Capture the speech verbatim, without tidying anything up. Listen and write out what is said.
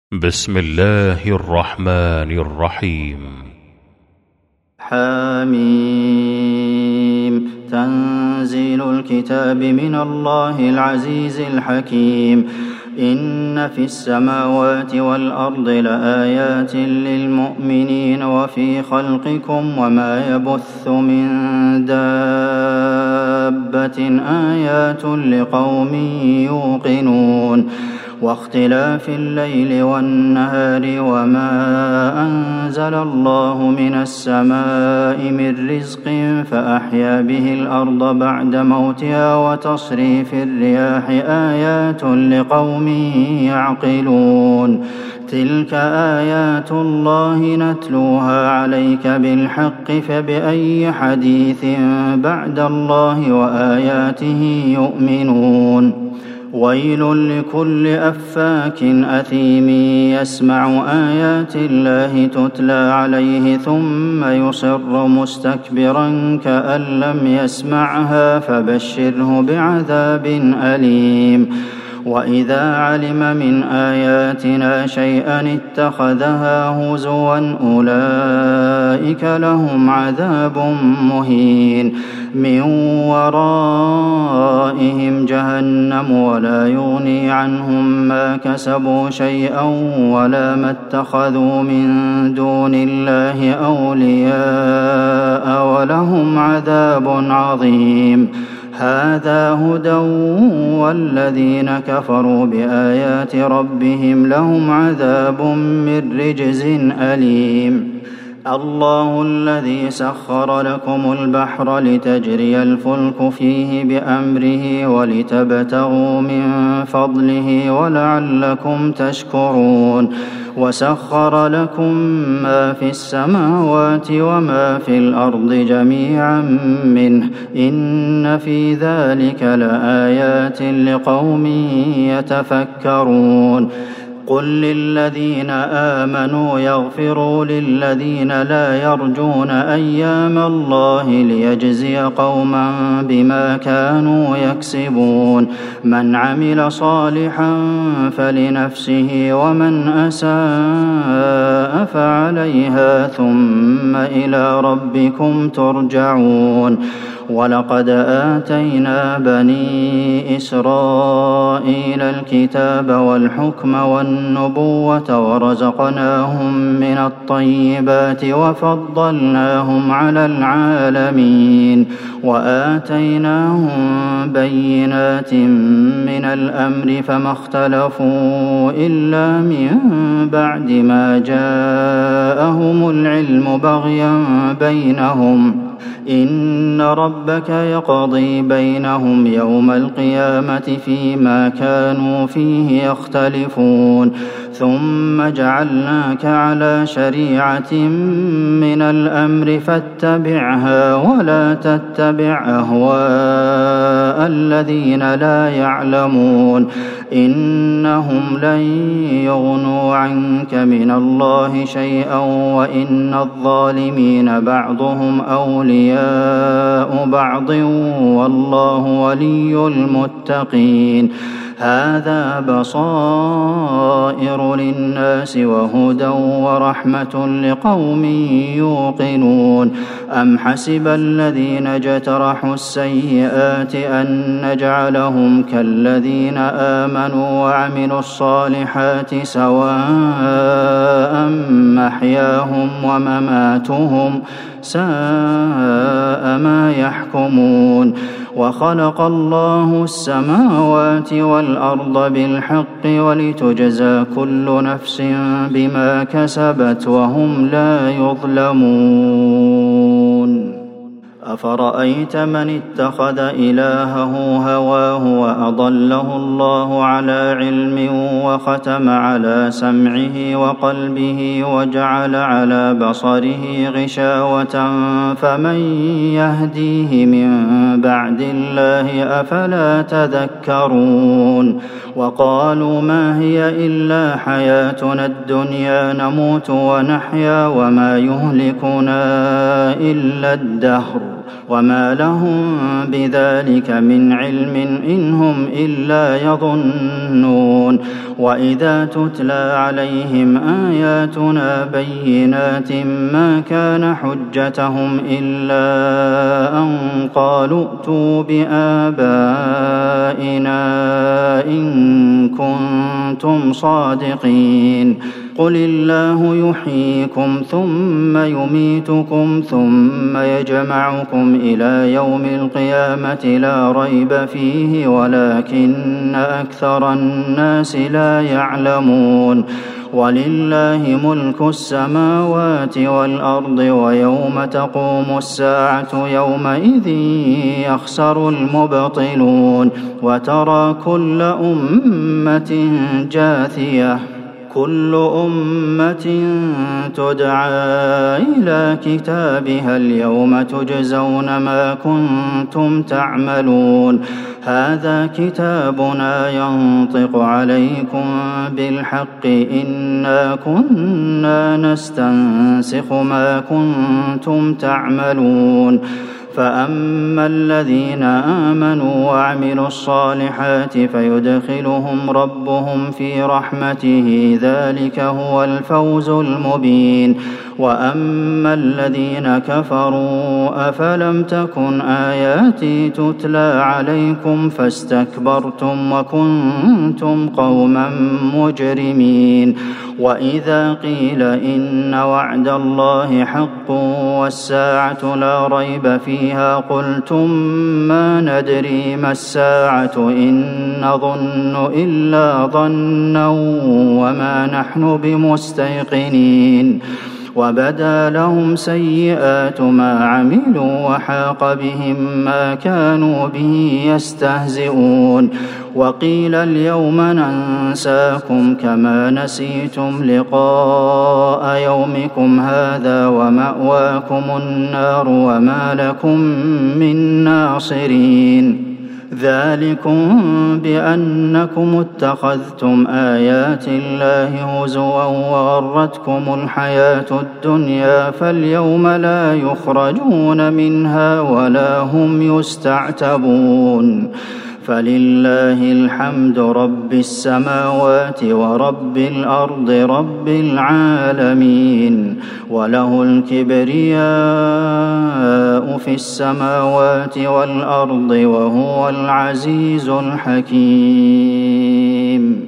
بسم الله الرحمن الرحيم. حميم. تنزيل الكتاب من الله العزيز الحكيم. إن في السماوات والأرض لآيات للمؤمنين وفي خلقكم وما يبث من دابة آيات لقوم يوقنون. واختلاف الليل والنهار وما أنزل الله من السماء من رزق فأحيا به الأرض بعد موتها وتصريف الرياح آيات لقوم يعقلون. تلك آيات الله نتلوها عليك بالحق فبأي حديث بعد الله وآياته يؤمنون. ويل لكل أفاك أثيم يسمع آيات الله تتلى عليه ثم يصر مستكبرا كأن لم يسمعها فبشره بعذاب أليم. وإذا علم من آياتنا شيئا اتخذها هزوا أولئك لهم عذاب مهين. من ورائهم جهنم ولا يغني عنهم ما كسبوا شيئا ولا ما اتخذوا من دون الله أولياء ولهم عذاب عظيم. هذا هدى والذين كفروا بآيات ربهم لهم عذاب من رجز أليم. الله الذي سخر لكم البحر لتجري الفلك فيه بأمره ولتبتغوا من فضله ولعلكم تشكرون. وسخر لكم ما في السماوات وما في الأرض جميعا منه إن في ذلك لآيات لقوم يتفكرون. قل للذين آمنوا يغفروا للذين لا يرجون أيام الله ليجزي قوما بما كانوا يكسبون. من عمل صالحا فلنفسه ومن أساء فعليها ثم إلى ربكم ترجعون. ولقد آتينا بني إسرائيل الكتاب والحكم والنبوة ورزقناهم من الطيبات وفضلناهم على العالمين. وآتيناهم بينات من الأمر فما اختلفوا إلا من بعد ما جاءهم العلم بغيا بينهم. إن ربك يقضي بينهم يوم القيامة فيما كانوا فيه يختلفون. ثم جعلناك على شريعة من الأمر فاتبعها ولا تتبع أهواء الذين لا يعلمون. إنهم لن يغنوا عنك من الله شيئا وإن الظالمين بعضهم أولياء بعض والله ولي المتقين. هذا بصائر للناس وهدى ورحمة لقوم يوقنون. أم حسب الذين اجترحوا السيئات أن نجعلهم كالذين آمنوا وعملوا الصالحات سواء محياهم ومماتهم ساء ما يحكمون. وخلق الله السماوات والأرض بالحق ولتجزى كل نفس بما كسبت وهم لا يظلمون. أفرأيت من اتخذ إلهه هواه وأضله الله على علم وختم على سمعه وقلبه وجعل على بصره غشاوة فمن يهديه من بعد الله أفلا تذكرون. وقالوا ما هي إلا حياتنا الدنيا نموت ونحيا وما يهلكنا إلا الدهر وما لهم بذلك من علم إن هم إلا يظنون وإذا تتلى عليهم آياتنا بينات ما كان حجتهم إلا أن قالوا ائتوا بآبائنا إن كنتم صادقين قل الله يحييكم ثم يميتكم ثم يجمعكم إلى يوم القيامة لا ريب فيه ولكن أكثر الناس لا يعلمون ولله ملك السماوات والأرض ويوم تقوم الساعة يومئذ يخسر المبطلون وترى كل أمة جاثية كل أمة تدعى إلى كتابها اليوم تجزون ما كنتم تعملون هذا كتابنا ينطق عليكم بالحق إنا كنا نستنسخ ما كنتم تعملون فأما الذين آمنوا وعملوا الصالحات فيدخلهم ربهم في رحمته ذلك هو الفوز المبين وأما الذين كفروا أفلم تكن آياتي تتلى عليكم فاستكبرتم وكنتم قوما مجرمين وإذا قيل إن وعد الله حق والساعة لا ريب فيها قلتم ما ندري ما الساعة إن نظن إلا ظنا وما نحن بمستيقنين وبدا لهم سيئات ما عملوا وحاق بهم ما كانوا به يستهزئون وقيل اليوم ننساكم كما نسيتم لقاء يومكم هذا ومأواكم النار وما لكم من ناصرين ذلكم بأنكم اتخذتم آيات الله هزوا وغرتكم الحياة الدنيا فاليوم لا يخرجون منها ولا هم يستعتبون فلله الحمد رب السماوات ورب الأرض رب العالمين وله الكبرياء في السماوات والأرض وهو العزيز الحكيم